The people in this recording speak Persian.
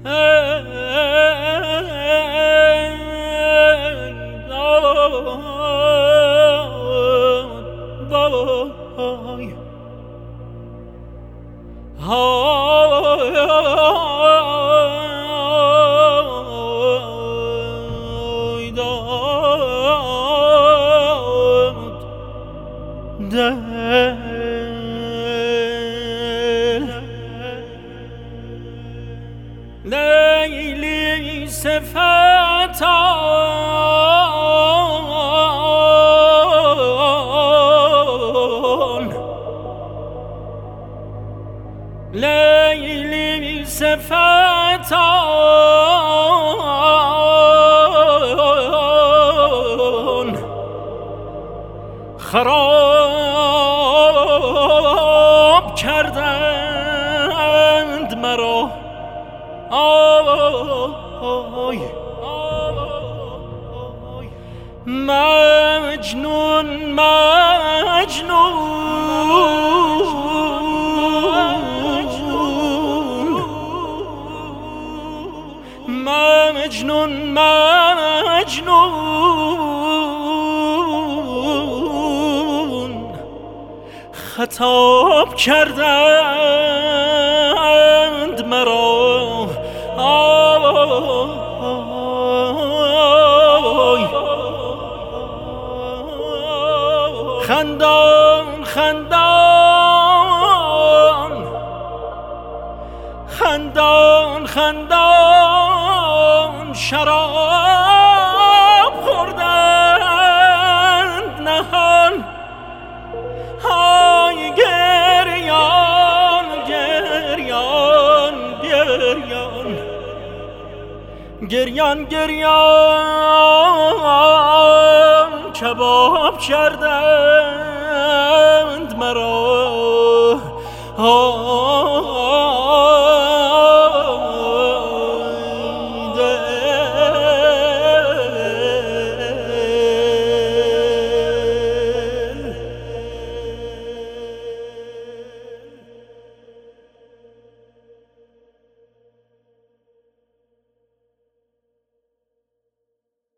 لیلی صفتان لیلی صفتان خراب کردند مرا آی مجنون خطاب کردند مرا خندان خندان خندان خندان شراب خوردند نهان های گریان گریان گریان گریان گریان کباب کردند